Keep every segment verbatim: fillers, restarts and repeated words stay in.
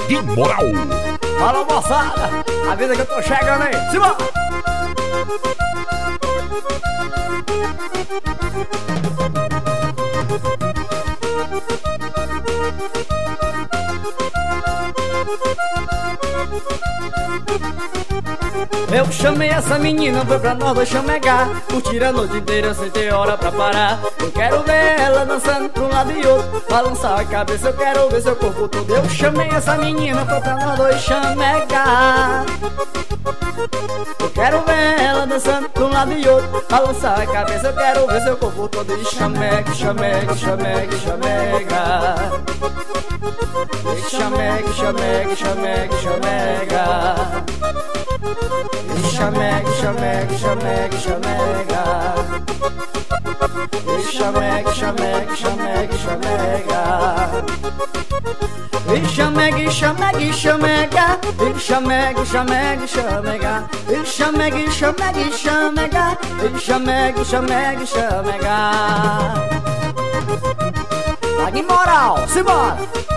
Imoral. Alô, moçada, avisa que eu tô chegando aí. Simbora! Eu chamei essa menina, foi pra nós dois chamegar. Curtir a noite inteira sem ter hora pra parar. Eu quero ver ela dançando pra um lado e outro, balançar a cabeça, eu quero ver seu corpo todo. Eu chamei essa menina, foi pra nós dois chamegar. Eu quero ver ela dançando pra um lado e outro, balançar a cabeça, eu quero ver seu corpo todo. E chamegue, chamegue, chamegue, chamega. E chamegue, chamegue, chamegue, chamega. E chamegue, chamegue, chamegue, chamega. E chamegue, chamegue, chamegue, chamega. E chamegue, chamegue, chamega. E chamegue, chamegue, chamega. E chamegue, chamegue, chamega. E chamegue, chamegue, chamega. Pague moral, simbora!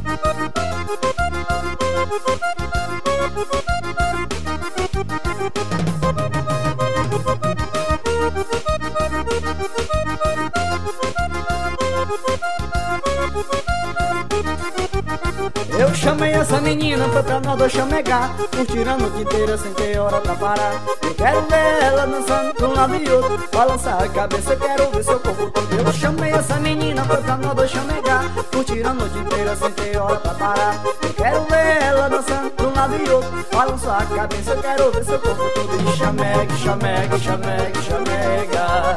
Eu chamei essa menina, foi pra nós dois chamegar. Curtir a noite inteira sem ter hora pra parar. Eu quero ver ela dançando pra um lado e outro, balançar a cabeça, eu quero ver seu corpo todo. Eu chamei essa menina, foi pra nós dois chamegar. Curtir a noite inteira sem ter hora pra parar. Eu quero ver ela dançando pra um lado e outro, balançar a cabeça, eu quero ver seu corpo todo. E chamegue, chamegue, chamegue, chamega.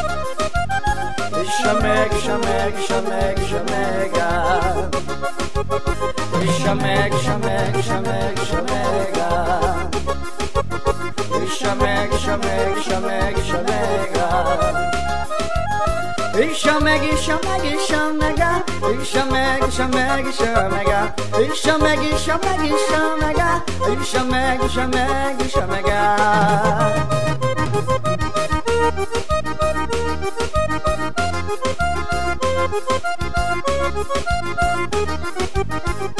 E chamegue, chamegue, chamegue, chamega. E chamegue, chamegue, chamegue, chamega. E chamegue, chamegue, chamegue, chamega. E chamegue, chamegue, chamega. E chamegue, chamegue, chamega. E chamegue, chamegue, chamega. E chamegue, chamegue, chamega.